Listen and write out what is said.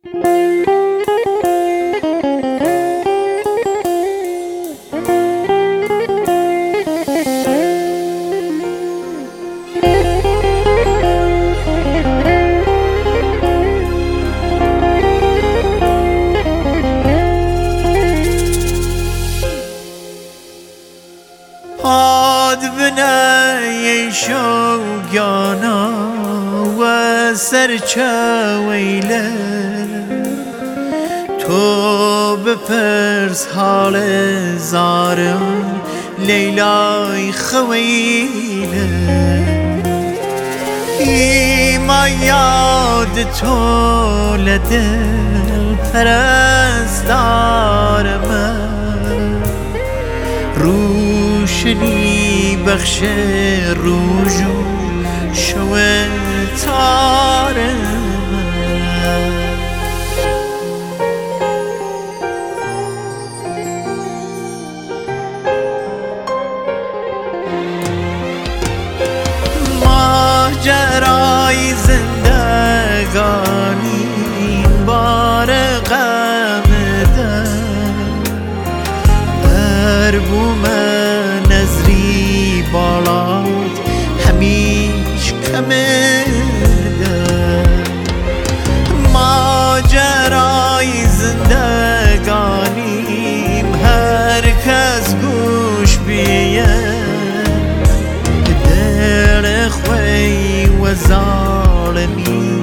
هاد بنای شوگانا و سرچه ویلر تو بپرس حال زارم لیلای خویلر ایما یاد تو لدل پرستارم روشنی بخش روزو شو تارم ماجرای زندگانی بار غم در بوم نظری بالات همیش کمه ماجرای زندگانیم هر کس گوش بیه دل خوی و ظالمی